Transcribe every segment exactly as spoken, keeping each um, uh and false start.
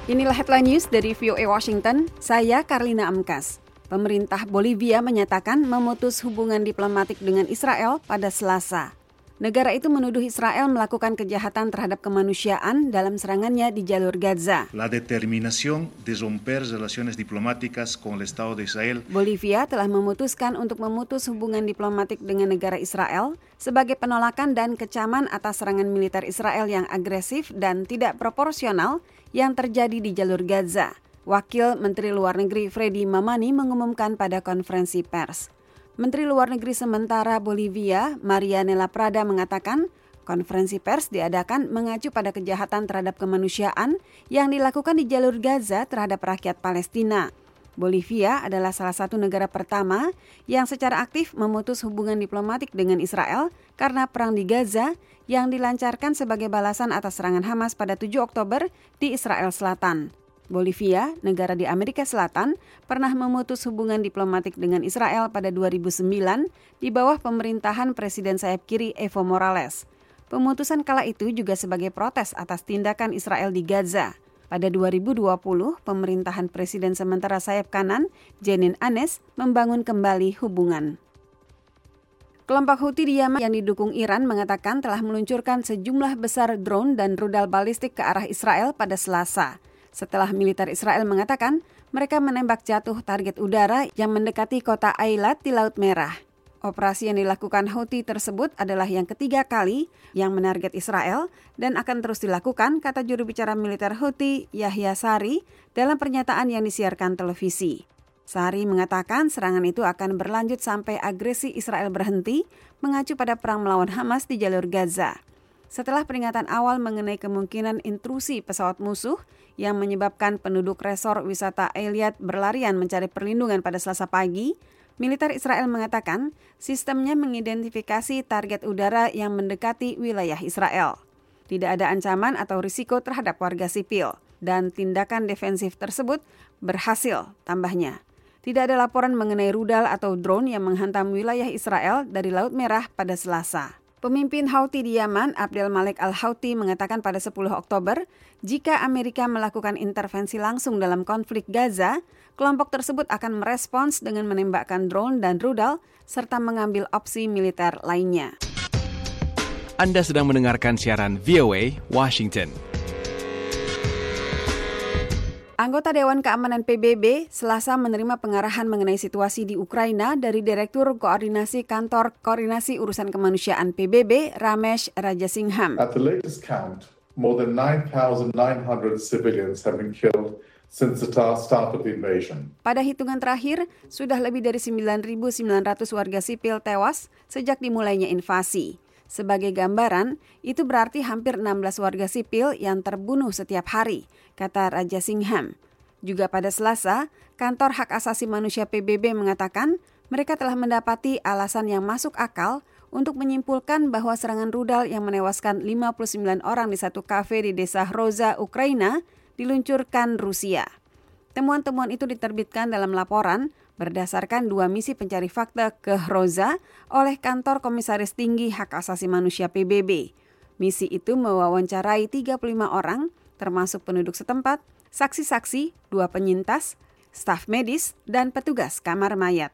Inilah headline news dari V O A Washington, saya Karlina Amkas. Pemerintah Bolivia menyatakan memutus hubungan diplomatik dengan Israel pada Selasa. Negara itu menuduh Israel melakukan kejahatan terhadap kemanusiaan dalam serangannya di jalur Gaza. La determinación de romper relaciones diplomáticas con el Estado de Israel. Bolivia telah memutuskan untuk memutus hubungan diplomatik dengan negara Israel sebagai penolakan dan kecaman atas serangan militer Israel yang agresif dan tidak proporsional yang terjadi di jalur Gaza. Wakil Menteri Luar Negeri Freddy Mamani mengumumkan pada konferensi pers. Menteri Luar Negeri sementara Bolivia, Marianela Prada mengatakan, konferensi pers diadakan mengacu pada kejahatan terhadap kemanusiaan yang dilakukan di jalur Gaza terhadap rakyat Palestina. Bolivia adalah salah satu negara pertama yang secara aktif memutus hubungan diplomatik dengan Israel karena perang di Gaza yang dilancarkan sebagai balasan atas serangan Hamas pada tujuh Oktober di Israel Selatan. Bolivia, negara di Amerika Selatan, pernah memutus hubungan diplomatik dengan Israel pada dua ribu sembilan di bawah pemerintahan Presiden sayap kiri Evo Morales. Pemutusan kala itu juga sebagai protes atas tindakan Israel di Gaza. Pada dua ribu dua puluh, pemerintahan Presiden sementara sayap kanan, Jenin Anes, membangun kembali hubungan. Kelompok Houthi di Yaman yang didukung Iran mengatakan telah meluncurkan sejumlah besar drone dan rudal balistik ke arah Israel pada Selasa. Setelah militer Israel mengatakan mereka menembak jatuh target udara yang mendekati kota Eilat di Laut Merah. Operasi yang dilakukan Houthi tersebut adalah yang ketiga kali yang menarget Israel dan akan terus dilakukan, kata juru bicara militer Houthi Yahya Sari dalam pernyataan yang disiarkan televisi. Sari mengatakan serangan itu akan berlanjut sampai agresi Israel berhenti, mengacu pada perang melawan Hamas di jalur Gaza. Setelah peringatan awal mengenai kemungkinan intrusi pesawat musuh yang menyebabkan penduduk resor wisata Eilat berlarian mencari perlindungan pada Selasa pagi, militer Israel mengatakan sistemnya mengidentifikasi target udara yang mendekati wilayah Israel. Tidak ada ancaman atau risiko terhadap warga sipil, dan tindakan defensif tersebut berhasil, tambahnya. Tidak ada laporan mengenai rudal atau drone yang menghantam wilayah Israel dari Laut Merah pada Selasa. Pemimpin Houthi di Yaman, Abdel Malik al-Houthi, mengatakan pada sepuluh Oktober, jika Amerika melakukan intervensi langsung dalam konflik Gaza, kelompok tersebut akan merespons dengan menembakkan drone dan rudal, serta mengambil opsi militer lainnya. Anda sedang mendengarkan siaran V O A Washington. Anggota Dewan Keamanan P B B Selasa menerima pengarahan mengenai situasi di Ukraina dari Direktur Koordinasi Kantor Koordinasi Urusan Kemanusiaan P B B, Ramesh Rajasingham. At the latest count, more than nine thousand nine hundred civilians have been killed since the start of the invasion. Pada hitungan terakhir, sudah lebih dari sembilan ribu sembilan ratus warga sipil tewas sejak dimulainya invasi. Sebagai gambaran, itu berarti hampir enam belas warga sipil yang terbunuh setiap hari, kata Rajasingham. Juga pada Selasa, Kantor Hak Asasi Manusia P B B mengatakan mereka telah mendapati alasan yang masuk akal untuk menyimpulkan bahwa serangan rudal yang menewaskan lima puluh sembilan orang di satu kafe di desa Hroza, Ukraina, diluncurkan Rusia. Temuan-temuan itu diterbitkan dalam laporan berdasarkan dua misi pencari fakta ke Hroza oleh Kantor Komisaris Tinggi Hak Asasi Manusia P B B. Misi itu mewawancarai tiga puluh lima orang, termasuk penduduk setempat, saksi-saksi, dua penyintas, staf medis, dan petugas kamar mayat.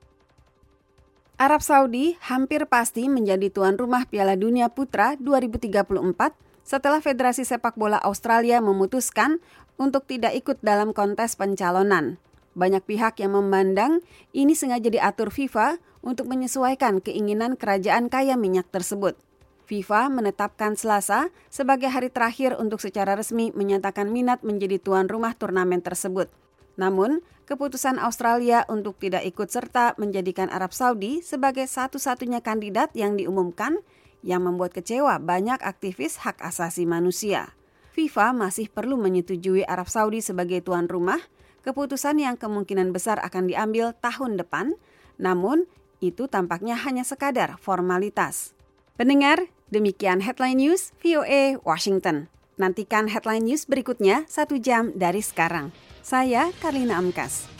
Arab Saudi hampir pasti menjadi tuan rumah Piala Dunia Putra dua ribu tiga puluh empat setelah Federasi Sepak Bola Australia memutuskan untuk tidak ikut dalam kontes pencalonan. Banyak pihak yang memandang ini sengaja diatur FIFA untuk menyesuaikan keinginan kerajaan kaya minyak tersebut. FIFA menetapkan Selasa sebagai hari terakhir untuk secara resmi menyatakan minat menjadi tuan rumah turnamen tersebut. Namun, keputusan Australia untuk tidak ikut serta menjadikan Arab Saudi sebagai satu-satunya kandidat yang diumumkan yang membuat kecewa banyak aktivis hak asasi manusia. FIFA masih perlu menyetujui Arab Saudi sebagai tuan rumah, keputusan yang kemungkinan besar akan diambil tahun depan, namun itu tampaknya hanya sekadar formalitas. Pendengar, demikian Headline News V O A Washington. Nantikan Headline News berikutnya satu jam dari sekarang. Saya Karlina Amkas.